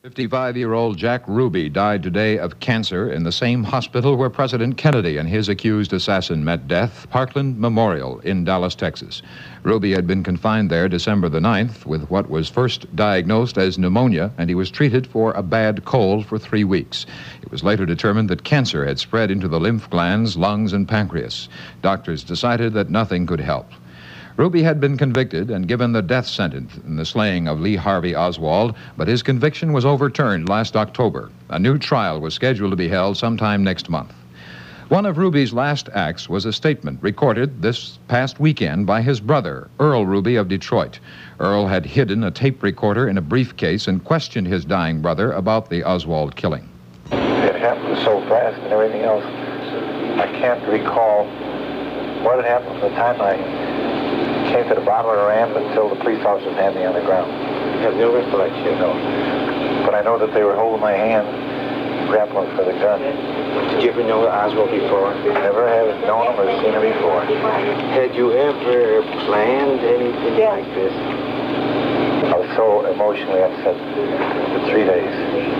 55-year-old Jack Ruby died today of cancer in the same hospital where President Kennedy and his accused assassin met death, Parkland Memorial in Dallas, Texas. Ruby had been confined there December the 9th with what was first diagnosed as pneumonia, and he was treated for a bad cold for 3 weeks. It was later determined that cancer had spread into the lymph glands, lungs, and pancreas. Doctors decided that nothing could help. Ruby had been convicted and given the death sentence in the slaying of Lee Harvey Oswald, but his conviction was overturned last October. A new trial was scheduled to be held sometime next month. One of Ruby's last acts was a statement recorded this past weekend by his brother, Earl Ruby of Detroit. Earl had hidden a tape recorder in a briefcase and questioned his dying brother about the Oswald killing. It happened so fast and everything else. I can't recall what had happened from the time I came to the bottom of the ramp until the police officers had me on the ground. You have no recollection? No. But I know that they were holding my hand, grappling for the gun. Did you ever know Oswald before? Never have known him or seen him before. Had you ever planned anything like this? I was so emotionally upset for 3 days.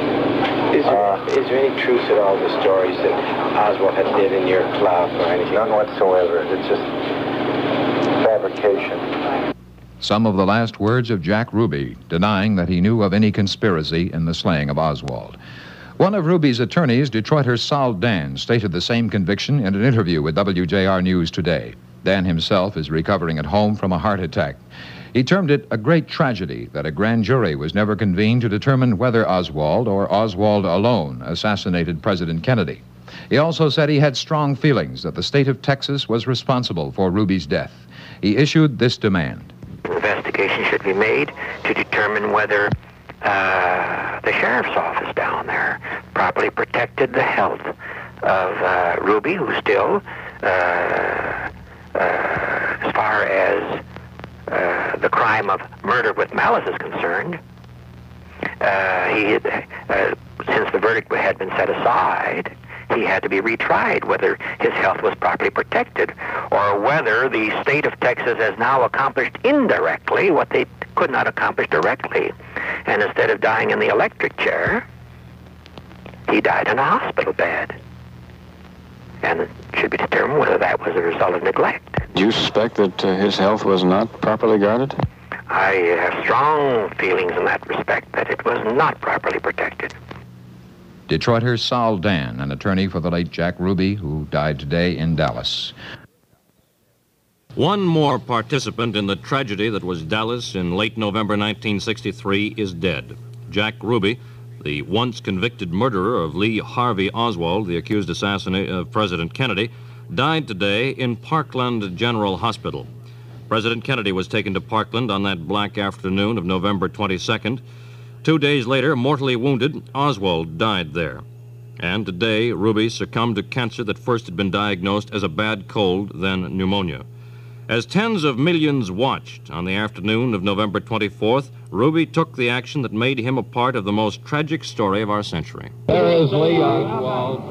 Is there any truth to all the stories that Oswald had did in your club or anything? None whatsoever. It's just fabrication. Some of the last words of Jack Ruby, denying that he knew of any conspiracy in the slaying of Oswald. One of Ruby's attorneys, Detroiter Saul Dan, stated the same conviction in an interview with WJR News Today. Dan himself is recovering at home from a heart attack. He termed it a great tragedy that a grand jury was never convened to determine whether Oswald or Oswald alone assassinated President Kennedy. He also said he had strong feelings that the state of Texas was responsible for Ruby's death. He issued this demand. Investigation should be made to determine whether the sheriff's office down there properly protected the health of Ruby, who still, as far as the crime of murder with malice is concerned, since the verdict had been set aside, he had to be retried, whether his health was properly protected or whether the state of Texas has now accomplished indirectly what they could not accomplish directly. And instead of dying in the electric chair, he died in a hospital bed. And it should be determined whether that was a result of neglect. Do you suspect that his health was not properly guarded? I have strong feelings in that respect that it was not properly protected. Detroiter Saul Dan, an attorney for the late Jack Ruby, who died today in Dallas. One more participant in the tragedy that was Dallas in late November 1963 is dead. Jack Ruby, the once convicted murderer of Lee Harvey Oswald, the accused assassin of President Kennedy, died today in Parkland General Hospital. President Kennedy was taken to Parkland on that black afternoon of November 22nd. 2 days later, mortally wounded, Oswald died there. And today, Ruby succumbed to cancer that first had been diagnosed as a bad cold, then pneumonia. As tens of millions watched on the afternoon of November 24th, Ruby took the action that made him a part of the most tragic story of our century. There is Lee Oswald.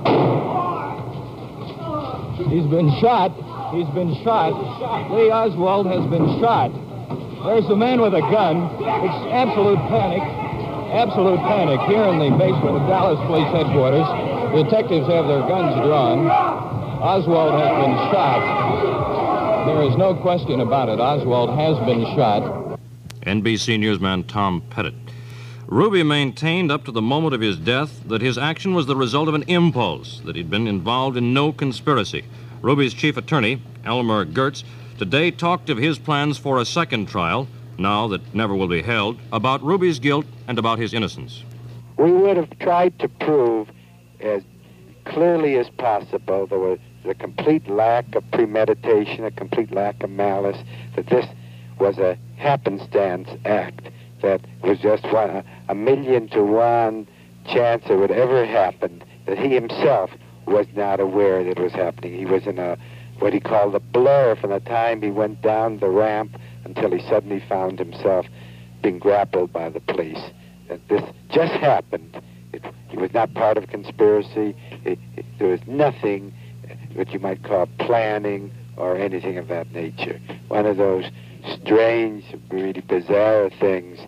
He's been shot. He's been shot. Lee Oswald has been shot. There's the man with a gun. It's absolute panic. Absolute panic here in the basement of Dallas Police Headquarters. The detectives have their guns drawn. Oswald has been shot. There is no question about it. Oswald has been shot. NBC newsman Tom Pettit. Ruby maintained up to the moment of his death that his action was the result of an impulse, that he'd been involved in no conspiracy. Ruby's chief attorney, Elmer Gertz, today talked of his plans for a second trial, now that never will be held, about Ruby's guilt and about his innocence. We would have tried to prove as clearly as possible there was a complete lack of premeditation, a complete lack of malice, that this was a happenstance act, that was just a 1,000,000 to 1 chance it would ever happen, that he himself was not aware that it was happening. He was in what he called a blur from the time he went down the ramp until he suddenly found himself being grappled by the police. That this just happened. He was not part of a conspiracy. There was nothing what you might call planning or anything of that nature. One of those strange, really bizarre things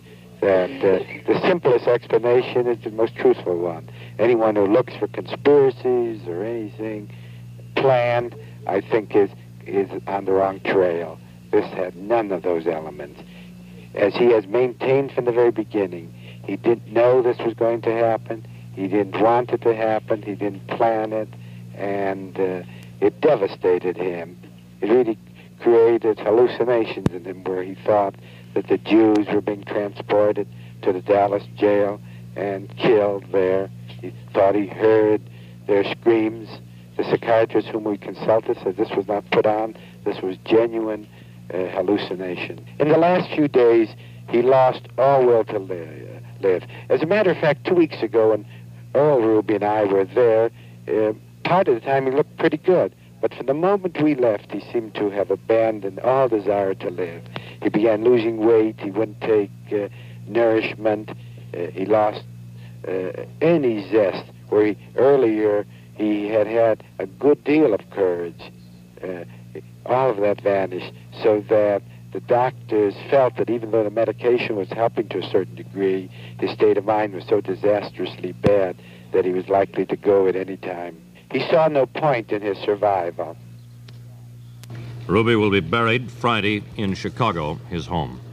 that the simplest explanation is the most truthful one. Anyone who looks for conspiracies or anything planned, I think, is on the wrong trail. This had none of those elements. As he has maintained from the very beginning, he didn't know this was going to happen. He didn't want it to happen. He didn't plan it. And it devastated him. It really created hallucinations in him where he thought that the Jews were being transported to the Dallas jail and killed there. He thought he heard their screams. The psychiatrist whom we consulted said this was not put on. This was genuine hallucination. In the last few days, he lost all will to live. As a matter of fact, 2 weeks ago, when Earl Ruby and I were there, part of the time he looked pretty good. But from the moment we left, he seemed to have abandoned all desire to live. He began losing weight. He wouldn't take nourishment. He lost any zest, where earlier he had a good deal of courage. All of that vanished, so that the doctors felt that even though the medication was helping to a certain degree, his state of mind was so disastrously bad that he was likely to go at any time. He saw no point in his survival. Ruby will be buried Friday in Chicago, his home.